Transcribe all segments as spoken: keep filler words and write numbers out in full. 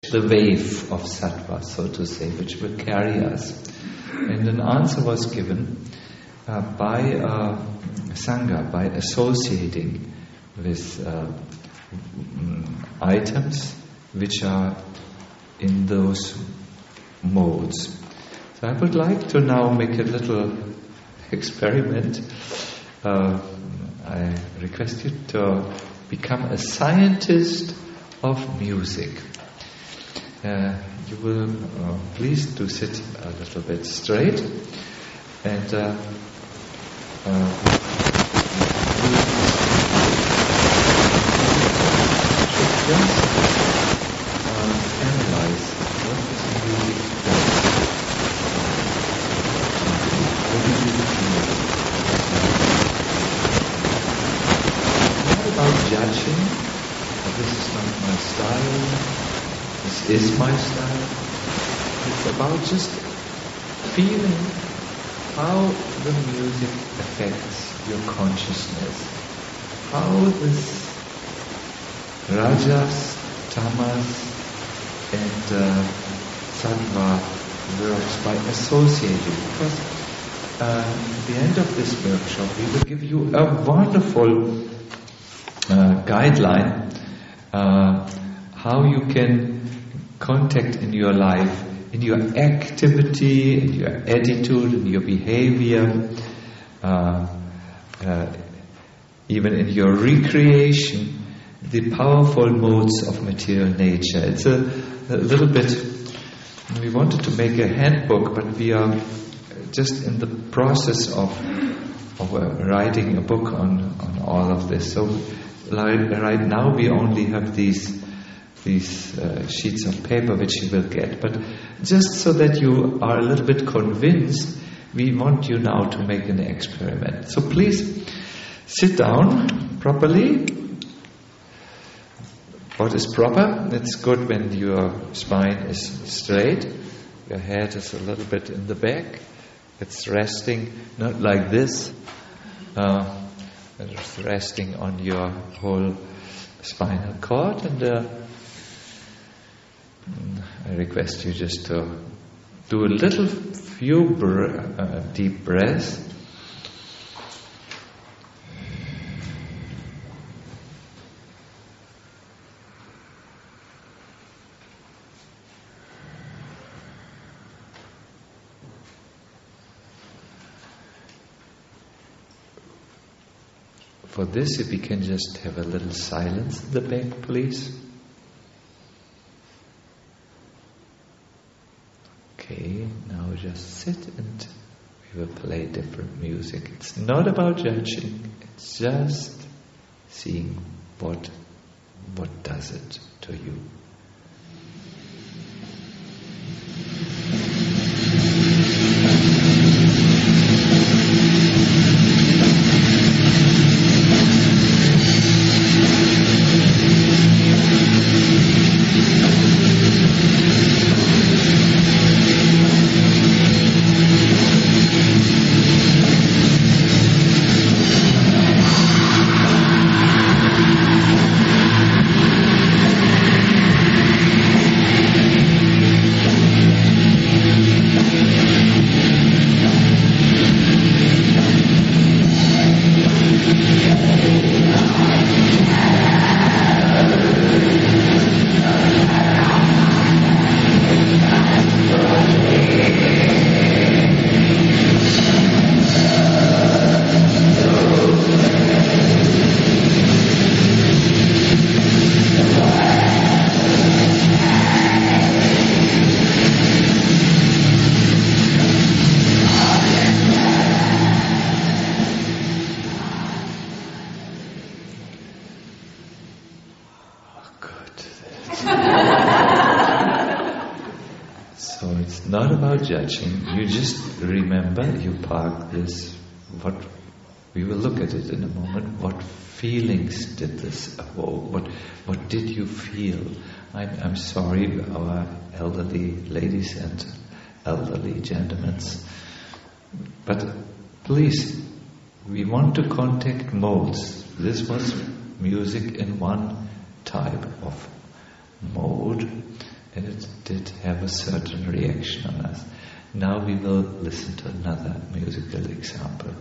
the wave of sattva, so to say, which will carry us. And an answer was given uh, by uh, Sangha, by associating with uh, items which are in those modes. So I would like to now make a little experiment. Uh, I request you to become a scientist of music. Uh, you will uh, please do sit a little bit straight and uh, uh, just uh, analyze what is music does. What do you feel? It's not about judging. This is not my style. This is my style. It's about just feeling how the music affects your consciousness. How this rajas, tamas and uh, sattva works by associating. Because uh, at the end of this workshop we will give you a wonderful uh, guideline uh, how you can contact in your life, in your activity, in your attitude, in your behavior, uh, uh, even in your recreation, the powerful modes of material nature. It's a, a little bit, we wanted to make a handbook, but we are just in the process of, of uh, writing a book on, on all of this. So like, right now we only have these these uh, sheets of paper which you will get. But just so that you are a little bit convinced, we want you now to make an experiment. So please sit down properly. What is proper? It's good when your spine is straight, your head is a little bit in the back, it's resting, not like this, uh, it's resting on your whole spinal cord, and uh, I request you just to do a little few br- uh, deep breaths. For this, if we can just have a little silence in the back, please. Okay, now just sit and we will play different music. It's not about judging, it's just seeing what what does it to you. Judging, you just remember, you park this, what, we will look at it in a moment, what feelings did this evoke, what what did you feel? I'm, I'm sorry, our elderly ladies and elderly gentlemen, but please, we want to contact modes. This was music in one type of mode, uh, have a certain reaction on us. Now we will listen to another musical example.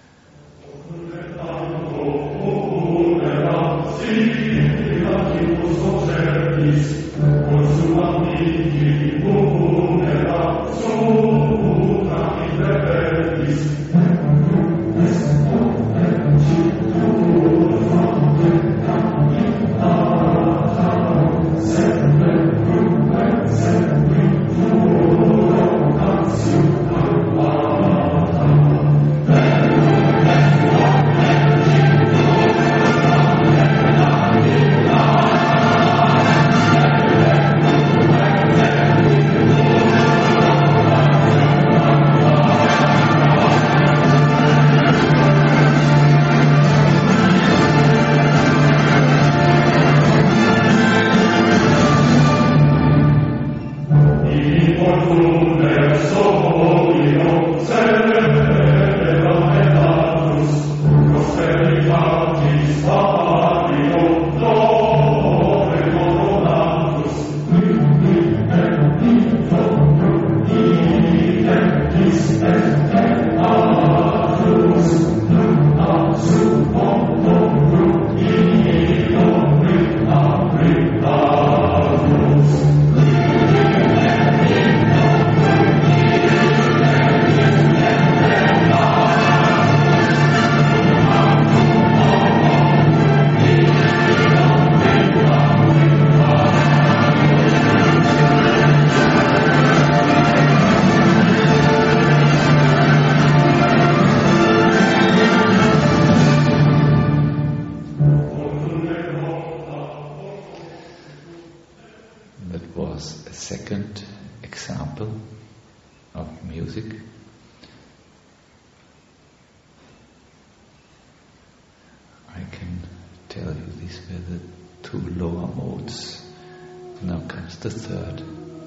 The third.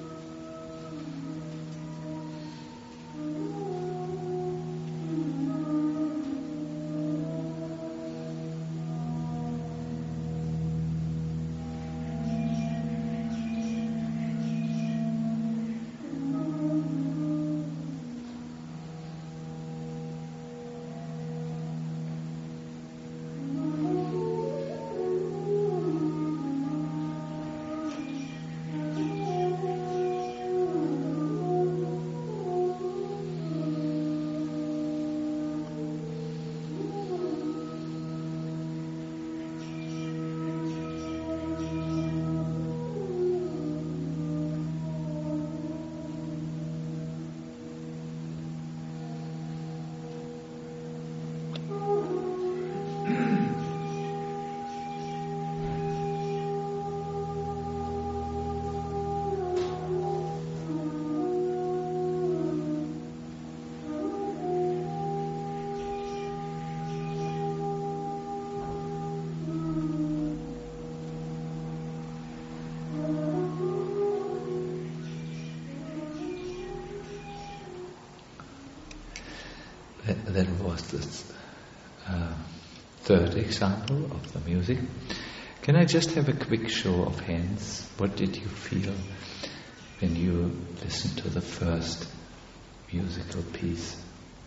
That was the uh, third example of the music. Can I just have a quick show of hands? What did you feel when you listened to the first musical piece?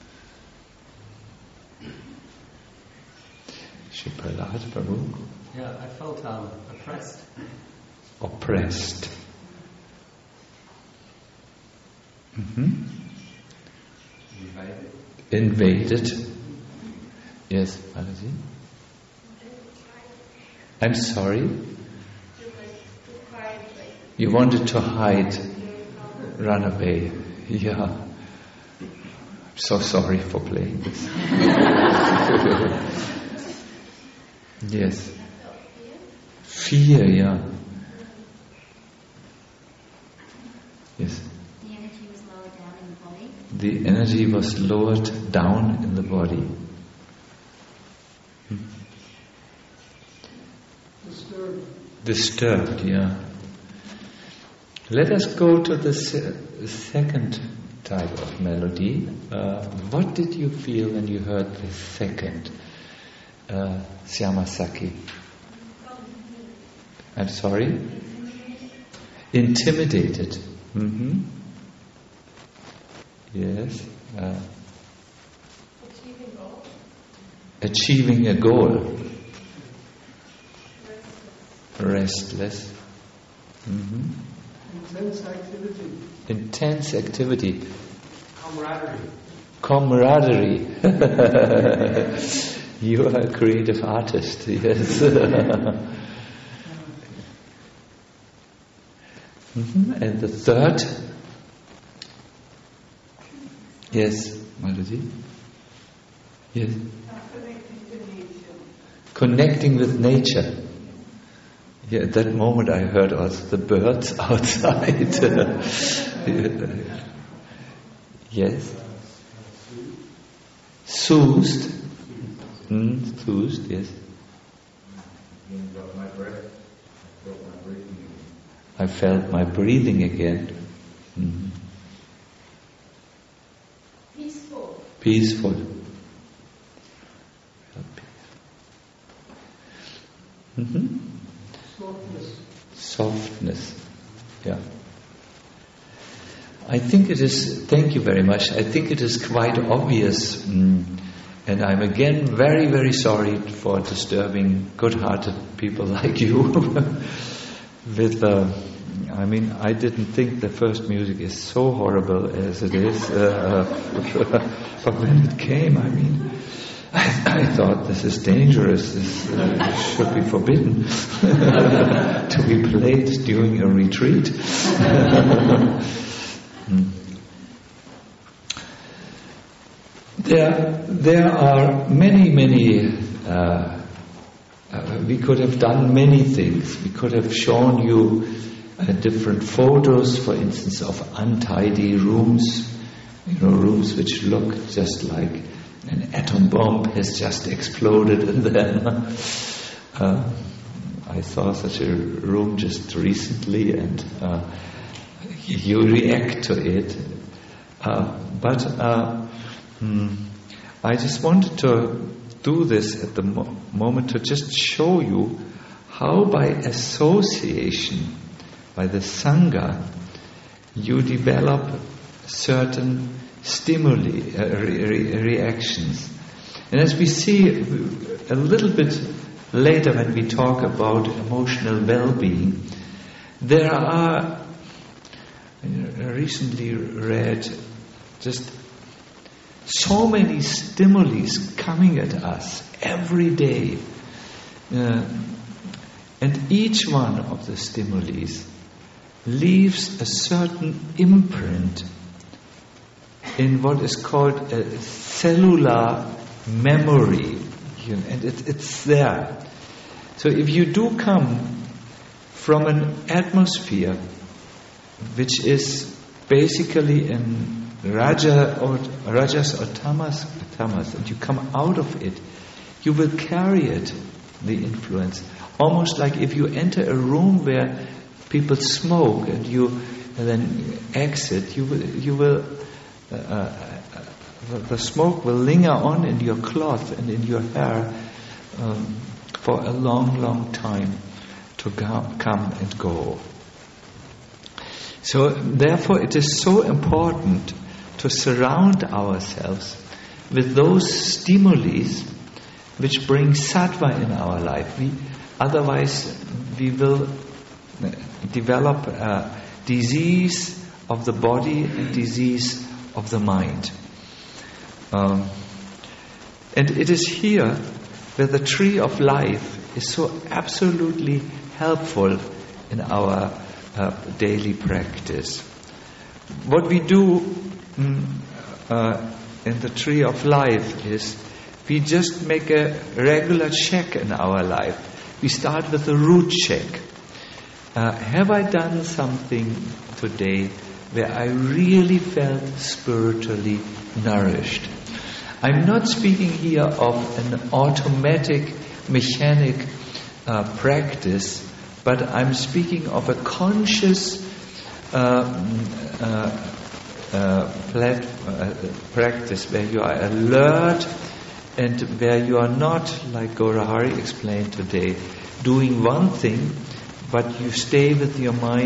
Shri Prahlad, Prabhu? Yeah, I felt um, oppressed. Oppressed. Mm-hmm. Invaded. Invaded. Yes, Balaji? I'm sorry? You wanted to hide, run away. Yeah. I'm so sorry for playing this. Yes. Fear, yeah. Yes. The energy was lowered down in the body. The energy was lowered down in the body. Hmm. Disturbed. Disturbed, yeah. Let us go to the se- second type of melody. Uh, what did you feel when you heard the second uh, Syamasaki? I'm sorry? Intimidated. Mm-hmm. Yes. Uh, Achieving goal. Achieving a goal. Restless. Mm-hmm. Intense activity. Intense activity. Camaraderie. Camaraderie. You are a creative artist, yes. Mm-hmm. And the third? Yes, Madhuji? Yes. Connecting with nature. Yeah, at that moment I heard also the birds outside. Yes. Soothed. Mm, soothed, yes. I felt my breathing again. Mm. Peaceful. Peaceful. Mm-hmm. Softness. Softness. Yeah. I think it is, thank you very much, I think it is quite obvious, mm, and I'm again very, very sorry for disturbing good-hearted people like you with, uh, I mean, I didn't think the first music is so horrible as it is, uh, but when it came, I mean, I, I thought this is dangerous, this uh, should be forbidden to be played during a retreat. mm. There, there are many, many, uh, uh, we could have done many things. We could have shown you uh, different photos, for instance, of untidy rooms, you know, rooms which look just like an atom bomb has just exploded in them. Uh, I saw such a room just recently, and uh, you react to it. Uh, but uh, hmm, I just wanted to do this at the mo- moment to just show you how by association, by the Sangha, you develop certain stimuli, uh, re- re- reactions. And as we see a little bit later when we talk about emotional well-being, there are, I recently read just so many stimuli coming at us every day. Uh, and each one of the stimuli leaves a certain imprint in what is called a cellular memory, you know, and it, it's there. So if you do come from an atmosphere which is basically in Raja or Rajas or Tamas, Tamas, and you come out of it, you will carry it, the influence. Almost like if you enter a room where people smoke and you and then exit, you will, you will uh, uh, the, the smoke will linger on in your cloth and in your hair um, for a long, long time to go, come and go. So therefore it is so important to surround ourselves with those stimuli which bring sattva in our life. We, otherwise we will develop a disease of the body and disease of the mind. Um, and it is here where the tree of life is so absolutely helpful in our uh, daily practice. What we do mm, uh, in the tree of life is we just make a regular check in our life. We start with a root check. Uh, have I done something today where I really felt spiritually nourished? I'm not speaking here of an automatic, mechanic uh, practice, but I'm speaking of a conscious uh, uh, uh, plat- uh, practice where you are alert and where you are not, like Gaurahari explained today, doing one thing, but you stay with your mind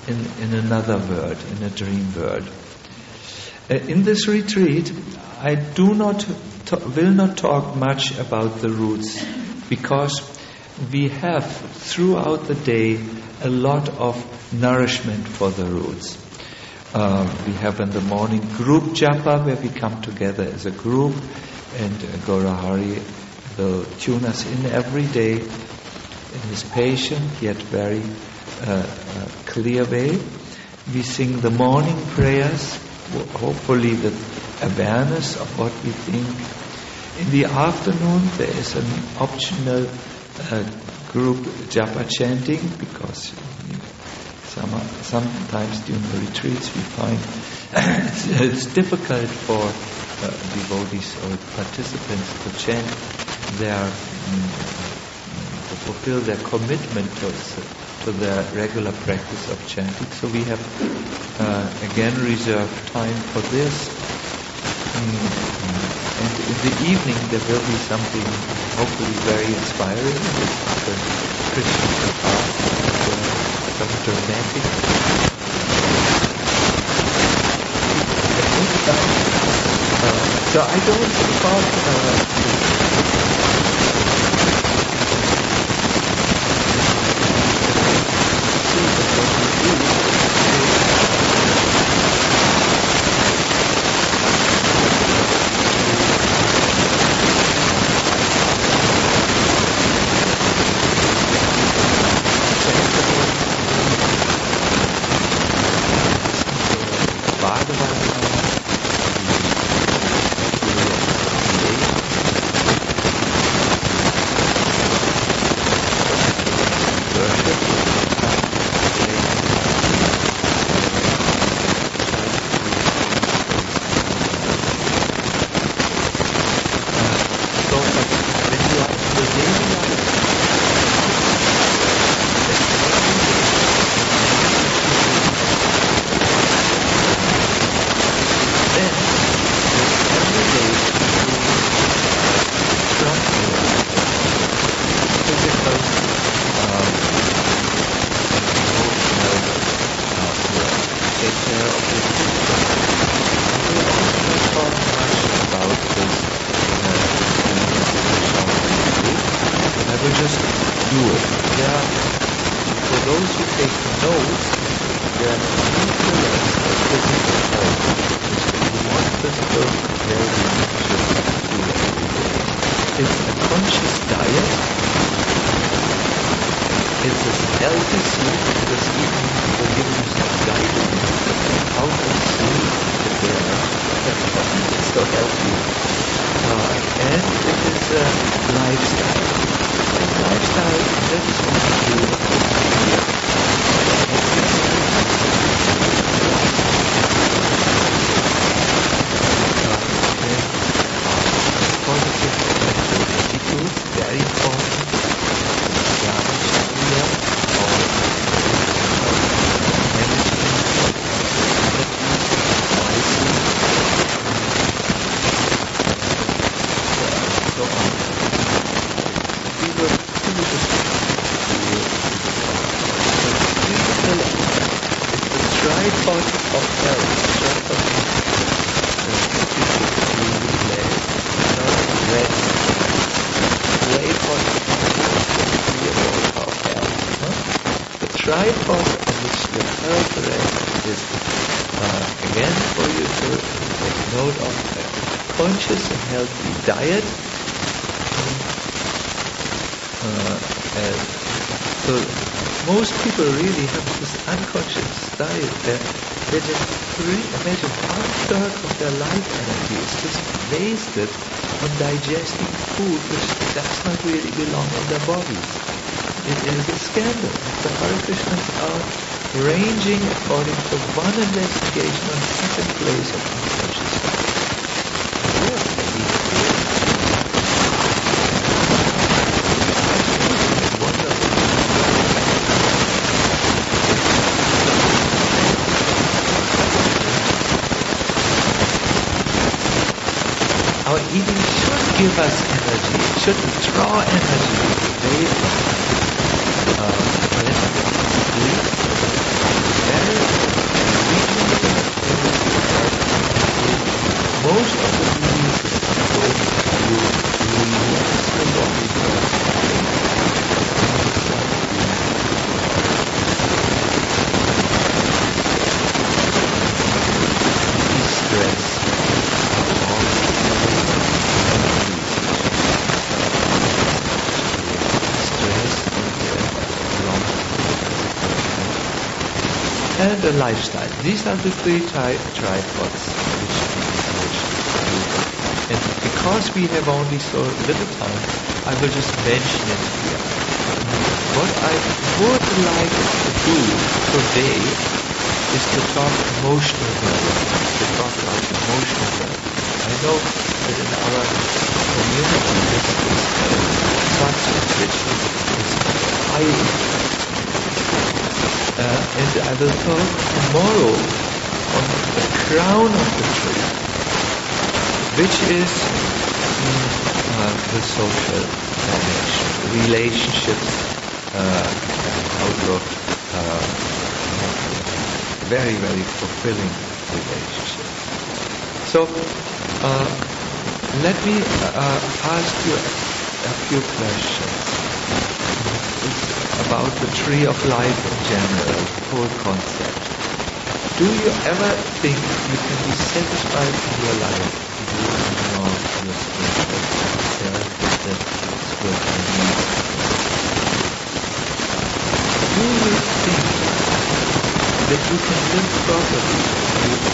in, in another world, in a dream world. Uh, in this retreat, I do not to- will not talk much about the roots, because we have throughout the day a lot of nourishment for the roots. Uh, we have in the morning group japa, where we come together as a group, and uh, Gaurahari will tune us in every day in his patient yet very uh, uh, clear way. We sing the morning prayers, hopefully with awareness of what we think. In the afternoon there is an optional uh, group japa chanting, because some, sometimes during the retreats we find it's, it's difficult for uh, devotees or participants to chant their um, to fulfill their commitment to, to their regular practice of chanting. So we have uh, again reserved time for this. Mm-hmm. And in the evening there will be something hopefully very inspiring. It's the Krishna Katha, some dramatic. Uh, so I don't talk uh, diet. Uh, and so most people really have this unconscious diet. They they just really imagine one third of their life energy is just wasted on digesting food which does not really belong in their bodies. It is a scandal. The Hare Krishnas are ranging according to one investigation on second place of unconscious diet. Our eating should give us energy, it should draw energy away from us. Uh, let's sleep. here, most of the videos you relax the body de-stress and a lifestyle. These are the three tri- tripods which we use. And because we have only so little time, I will just mention it here. What I would like to do today is to talk emotional development, to talk about emotional development. I know that in our community this is a subject which is high interest. Uh, and I will talk tomorrow on the crown of the tree, which is mm, uh, the social dimension, relationships, uh, and outlook, uh, very, very fulfilling relationships. So, uh, let me uh, ask you a few questions about the tree of life in general, the whole concept. Do you ever think you can be satisfied in your life if you ignore your spiritual self, the spiritual needs? Do you think that you can live properly if you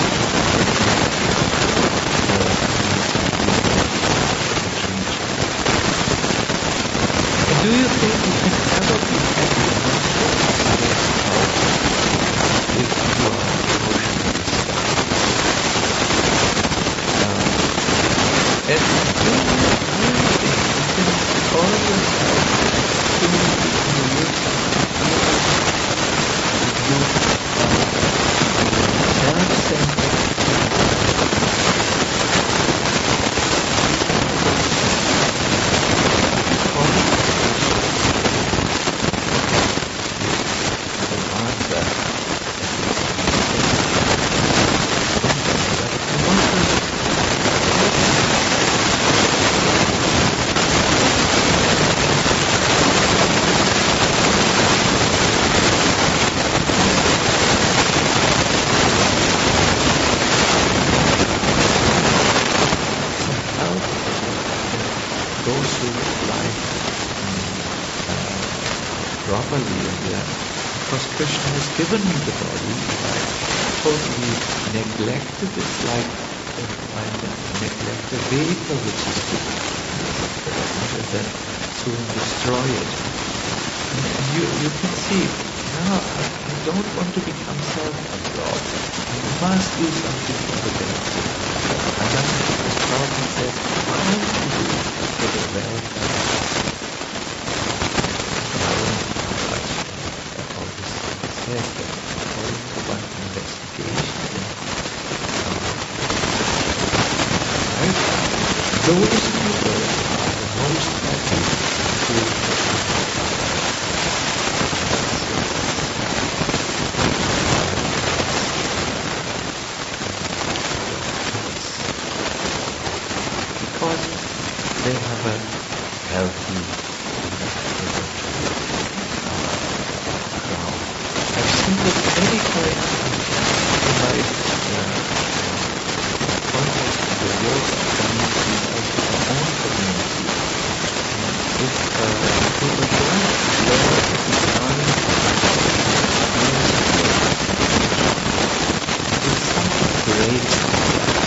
and do you think you can ever be happy enough to express out if you are emotionally stuck? Um, and do you really think you can call yourself to create if you are self-centered? Krishna has given me the body, I totally neglected it, like I neglect a vehicle which is given, and then soon destroy it. And, and you, you can see, now I, I don't want to become self-absorbed. I must do something for the benefit. I must, as Prabhupada said, trying to do for the welfare. Yes, according to one investigation, right? Those people are the most happy to because they have a healthy any time in my uh, context in the yoga community, also my own community, if uh, people don't learn to be kind, it's something great about that.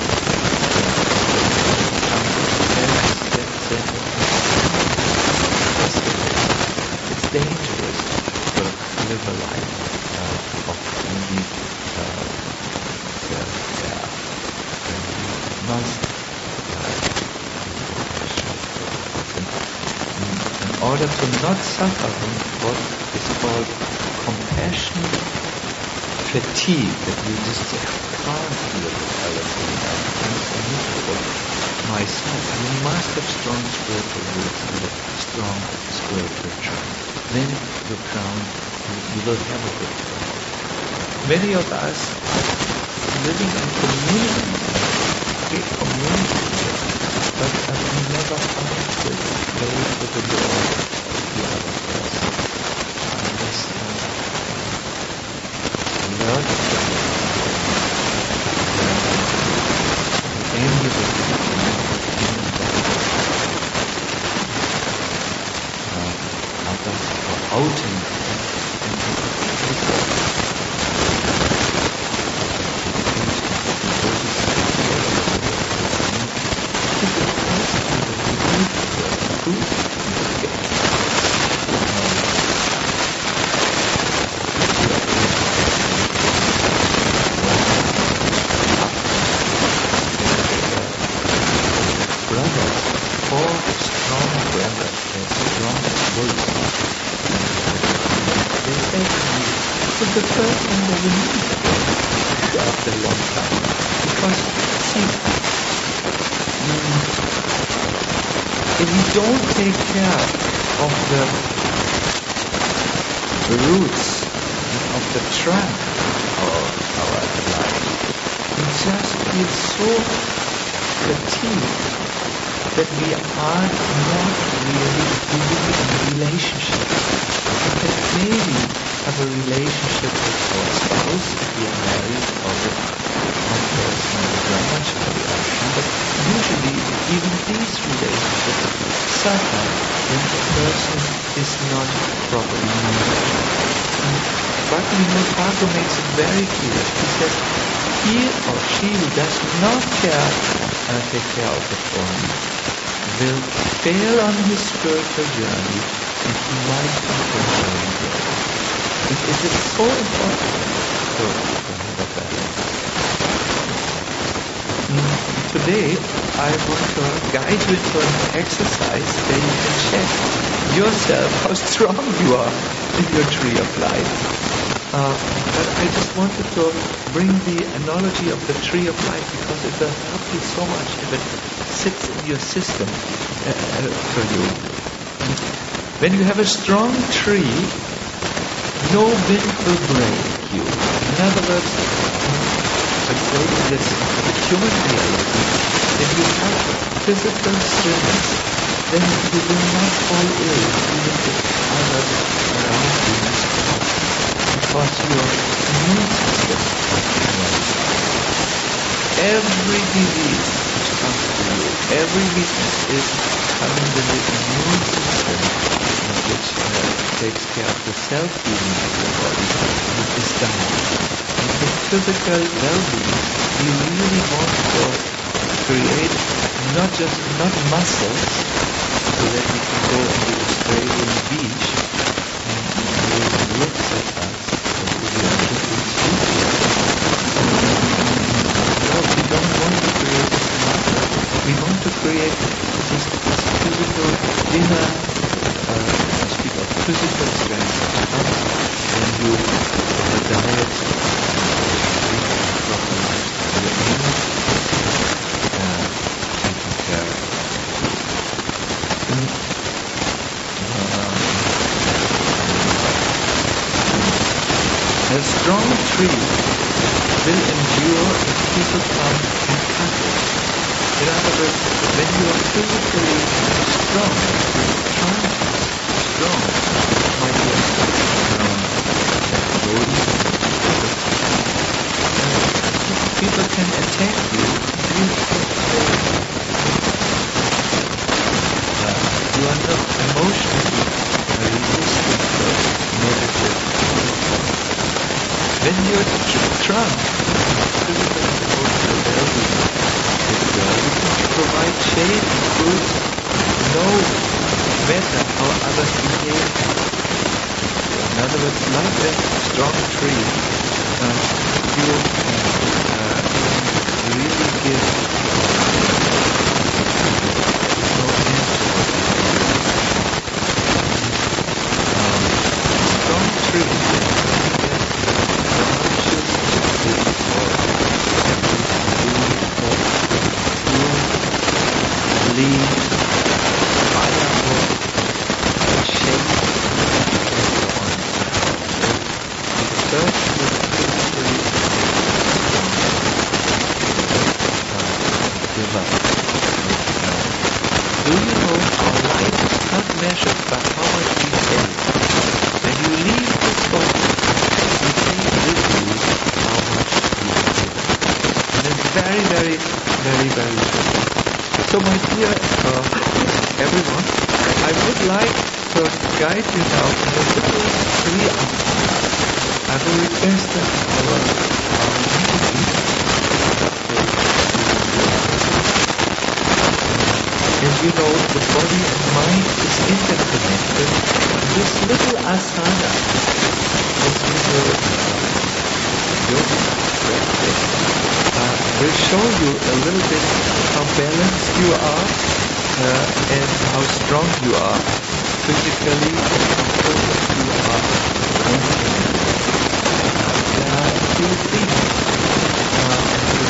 It's dangerous to live a life of only uh, self-care. And you must uh, in, in order to not suffer from what is called compassion fatigue, that you just can't live other things. I need to myself. You must have strong spiritual roots and a strong spiritual charm. Then the crown, you, you will have a good crown. many of us living in communities, big communities, but uh, we never found the way to the door of the other person. I just uh, learned from it. The amiable uh, others for outing the person that we need after a long time. Because, see, if we don't take care of the roots, of the trunk of our life, we just feel so fatigued that we are not really living in a relationship. That maybe have a relationship with our spouse, if we are married, or with one person or very much for the other. But usually, even these relationships suffer when the person is not properly nurtured. Bhakti Thakur makes it very clear. He says, he or she who does not care and take care of the form will fail on his spiritual journey and he might be temporarily dead. It, it is so important to, to have a balance. Mm, today, I want to guide you to an exercise where you can check yourself how strong you are in your tree of life. Uh, but I just wanted to bring the analogy of the tree of life because it will help you so much if it sits in your system uh, for you. When you have a strong tree, no wind will break you. In other words, I'm saying this with human reality, if you have physical strength, then you will not fall ill even if others around you is hot, because your immune system is right. Every disease which comes to you, every weakness is coming with the immune system, which uh, takes care of the self-healing of your body, which is down. And with physical well-being, we really want to create not just, not muscles, so that we can go on the Australian beach and the world looks at us, but we are looking stupid. No, we don't want to create this muscle. We want to create this, this physical inner uh, speak of physical strength comes when you have a diet, eat properly, your image uh, taken care of. Mm. Um, a strong tree will endure if people come and cut it. In other words, when you are physically strong, your trunk is strong, might be a um, body, people can attack you, you uh, you are not emotionally resistant to negative. When your tr- trunk, physical and emotional well-being, is well, you can provide shade and fruits no matter how others behave. In other words, like that strong tree, uh, you uh, really give no end to what you do. Um, strong tree leaves, firewood, shade, and so on. The first with physical Baba. Do you know our life is not measured by how much we save? When you leave this body, you take with you how much you have given. And it's very, very, very, very true. So my dear uh, everyone, I would like to guide you now in a little Kriya. I will request that our our as you know, the body and mind is interconnected. This little asana, this little yoga practice, uh, will show you a little bit how balanced you are uh, and how strong you are physically and how focused you are mentally. There are a few things uh,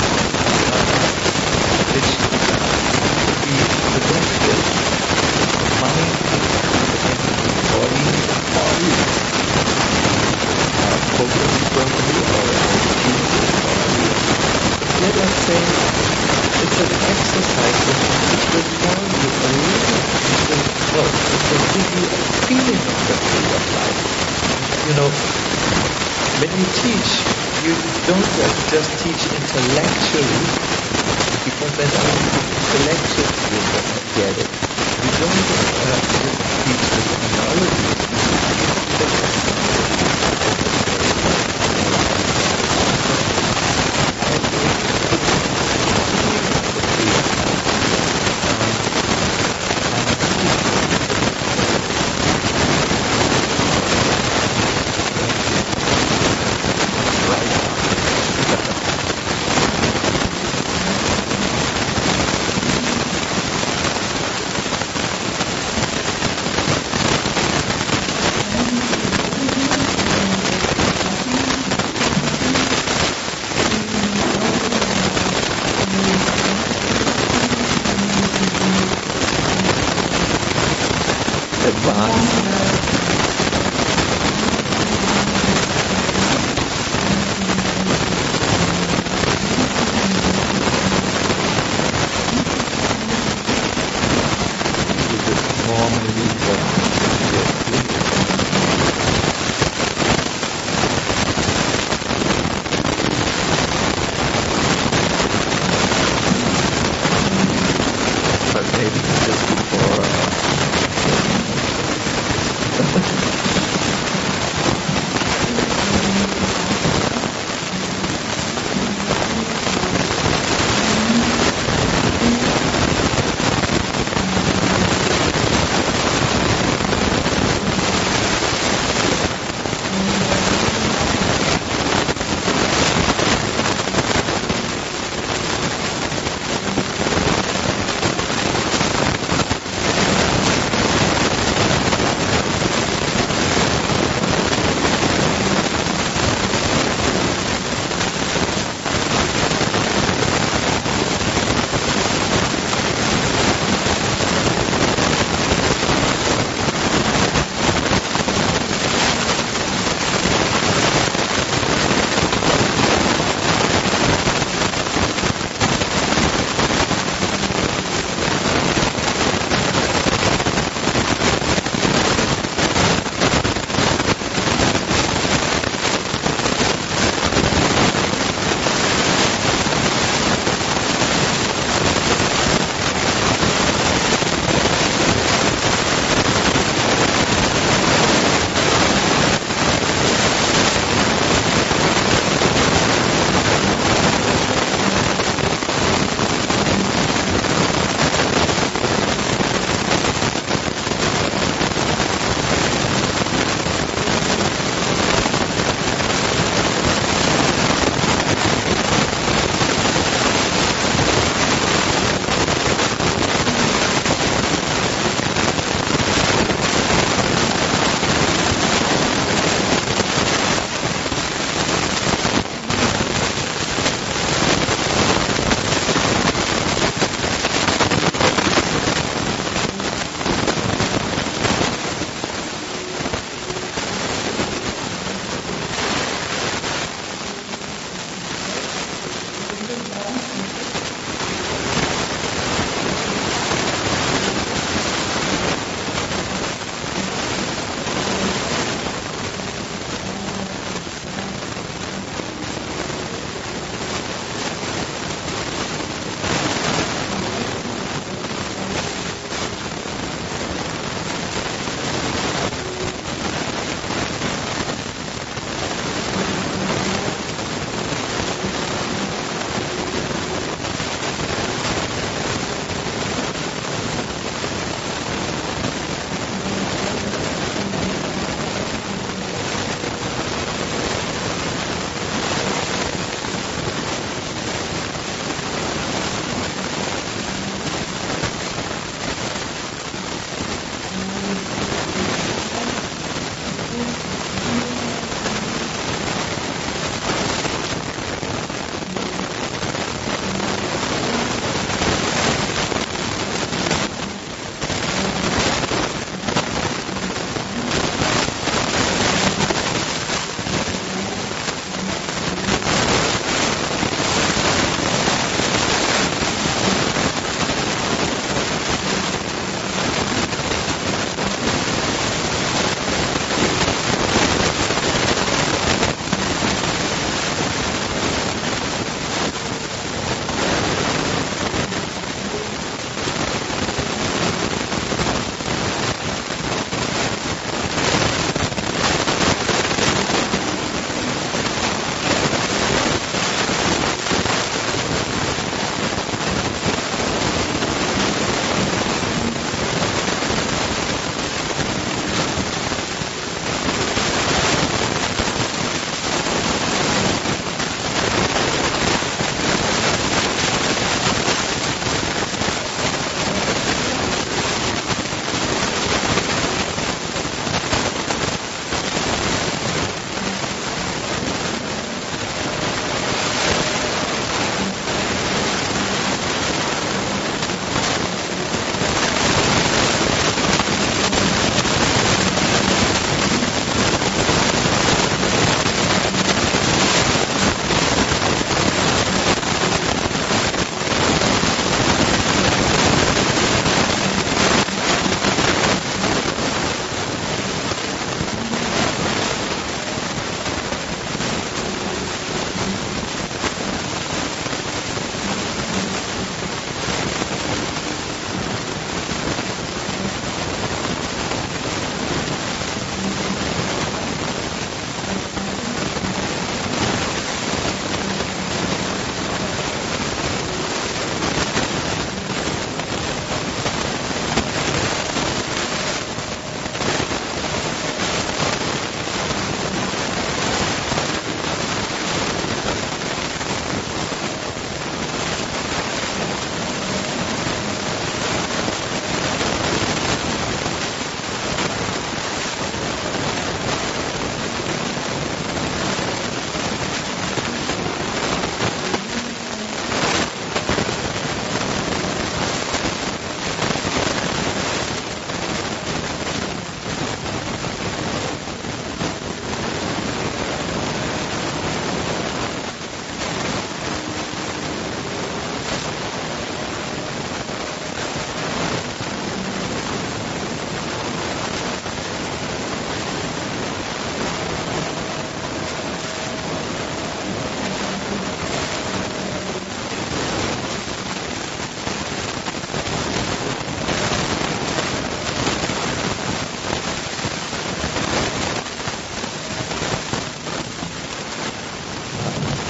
which be connected, mind and body, body, uh, focus properly or executed properly. Let us say it's an exercise which will tell you a little, it will, well, it will give you a feeling of the way of life. You know, when you teach, you don't just teach intellectually, because then only the intellectuals will get it. You don't uh, just teach the technology.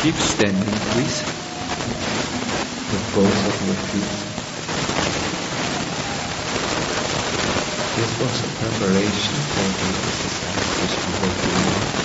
keep standing, please, with both of your feet. This was a preparation for the exercise which we were doing.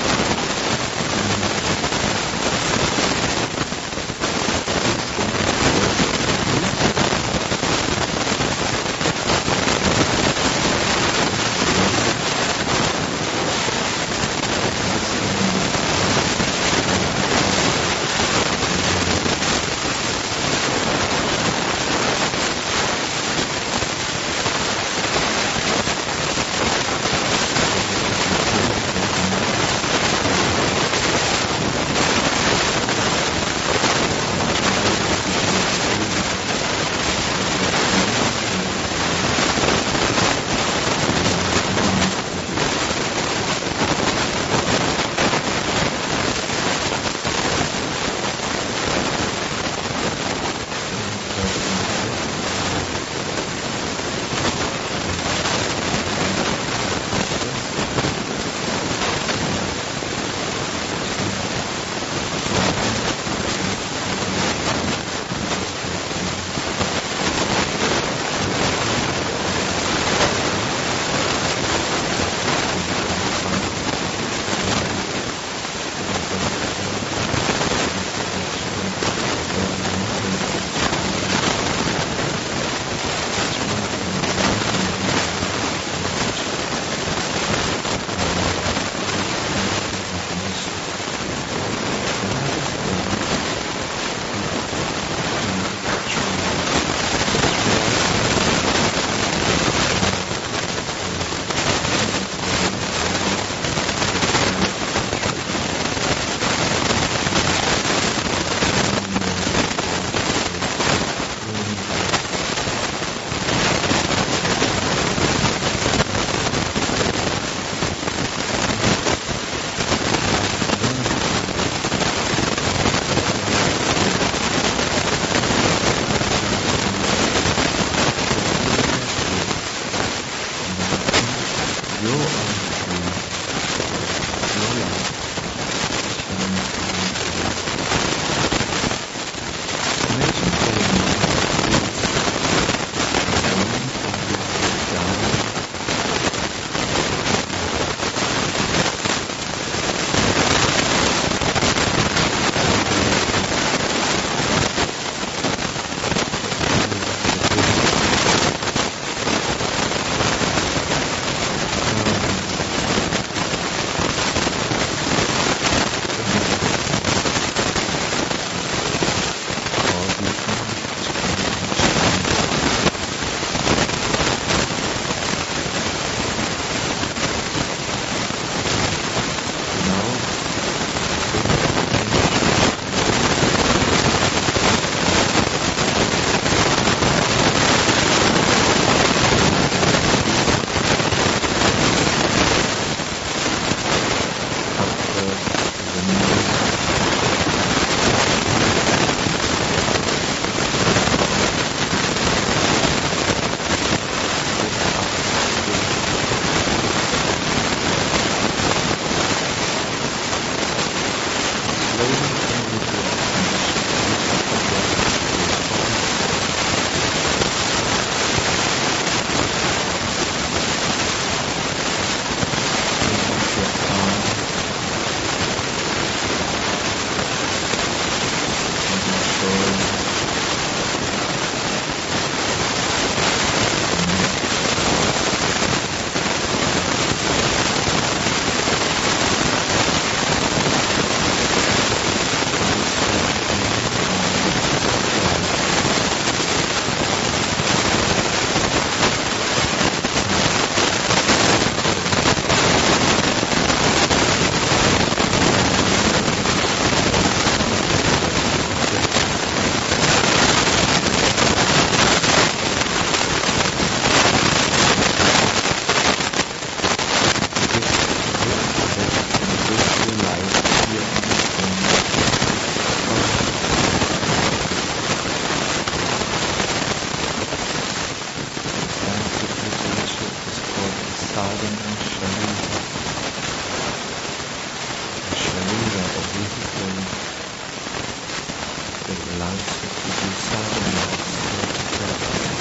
life to keep you suddenly still to presence.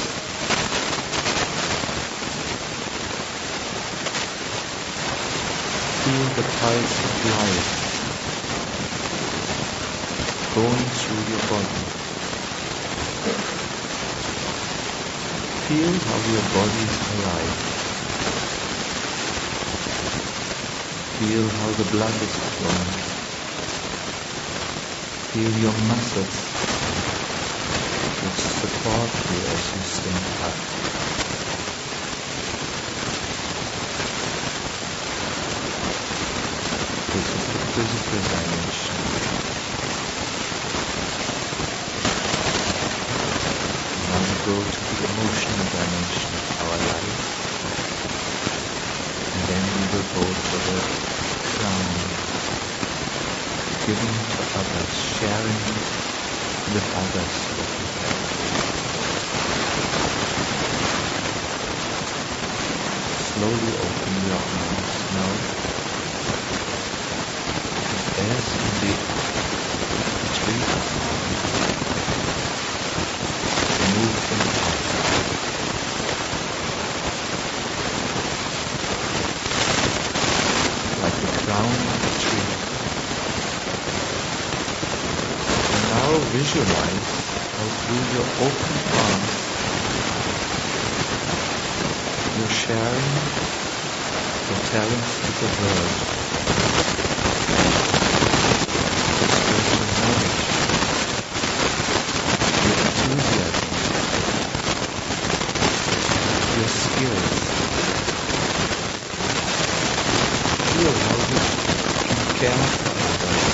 Feel the pulse of life going through your body. Feel how your body is alive. Feel how the blood is flowing. Feel your muscles which support you as you stand up. This is the physical dimension. Now we go to the emotional dimension of our life. And then we will go for the crown, giving to others, sharing with others what we have. Slowly open your arms now. As in the retreat, move them up. Like the crown of a tree. And now visualize how through your open arms you're sharing your talents with the world. Your spiritual knowledge, your enthusiasm, your skills. Feel how you can care for others.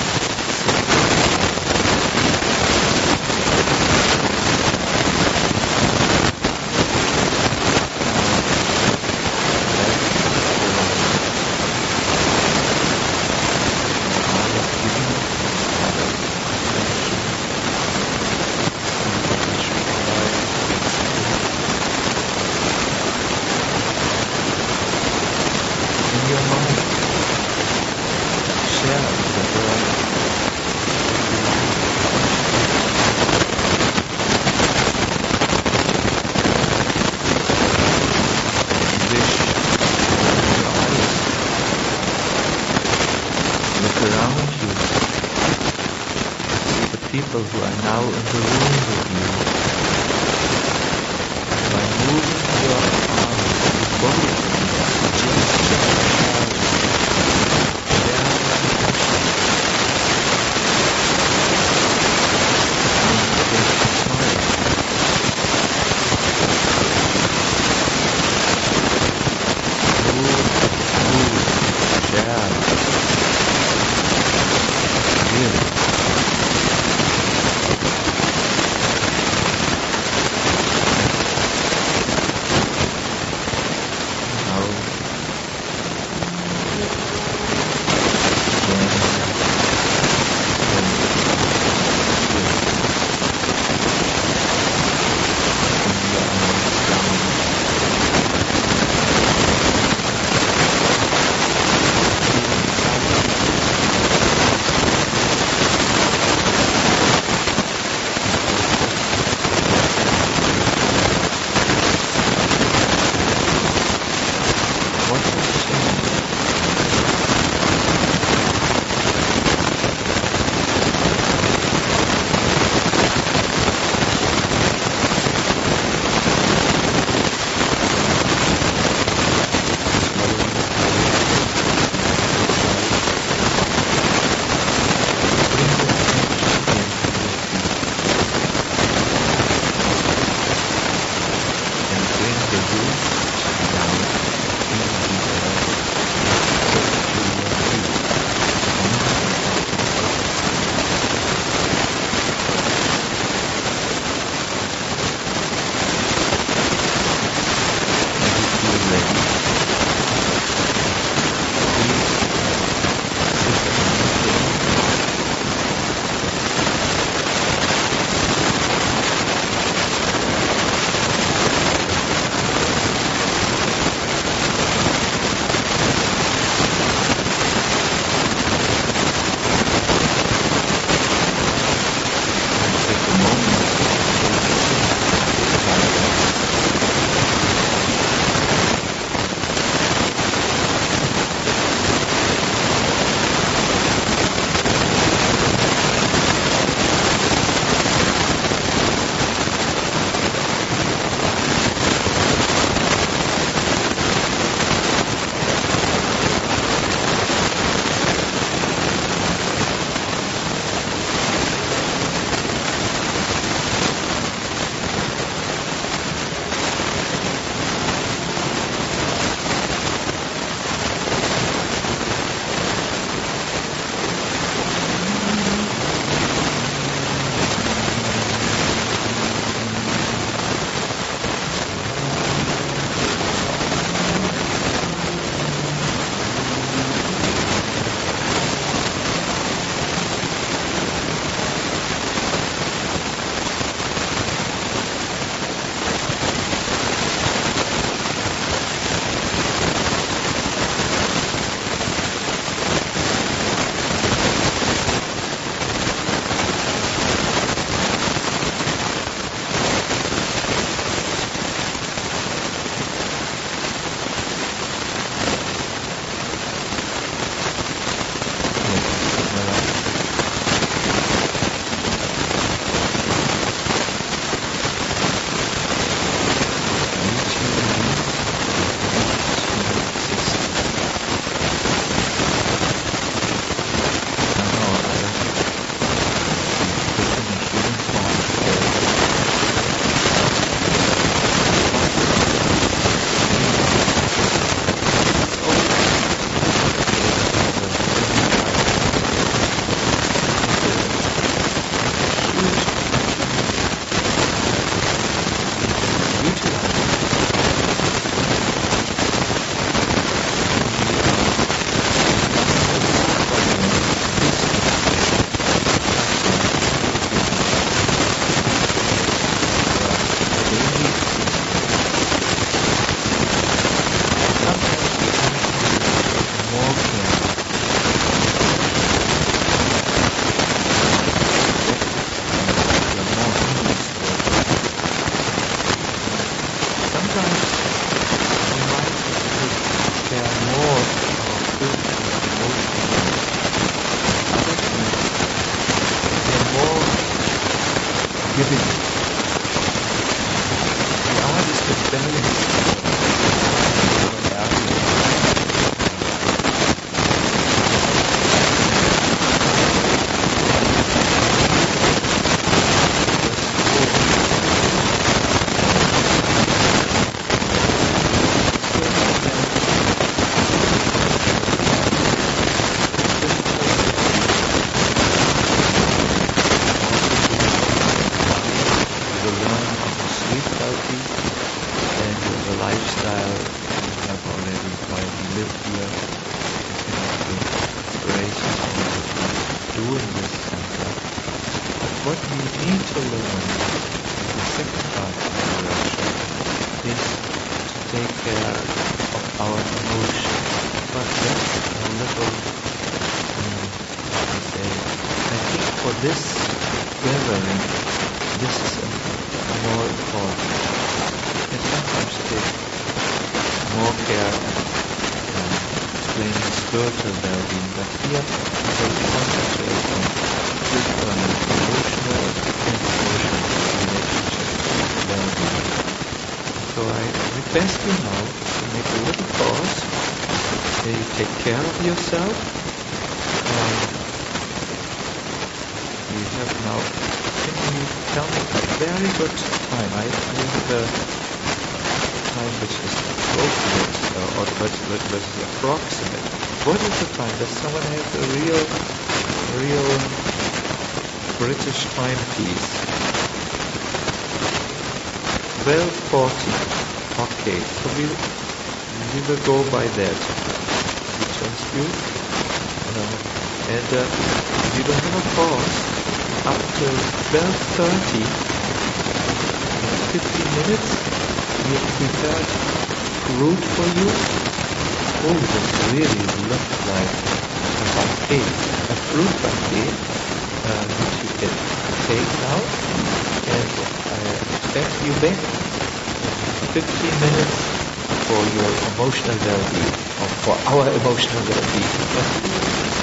People who are now in the room with you. By moving your arms, your body, suggest their giving. The art is the balance. Yourself. Um, you have now, can you tell me a very good time? I, I have a time which is appropriate, uh, or but, but, but is approximate. What is the time? Does someone have a real, real British timepiece? twelve forty. Okay, so we, we will go by that. You, uh, and uh, we will have a pause up till twelve thirty, fifteen minutes. We have prepared fruit for you. Oh, this really looks like a buffet, a fruit buffet, uh, which you can take now, and I expect you back fifteen minutes for your emotional well-being, or for our emotional well-being.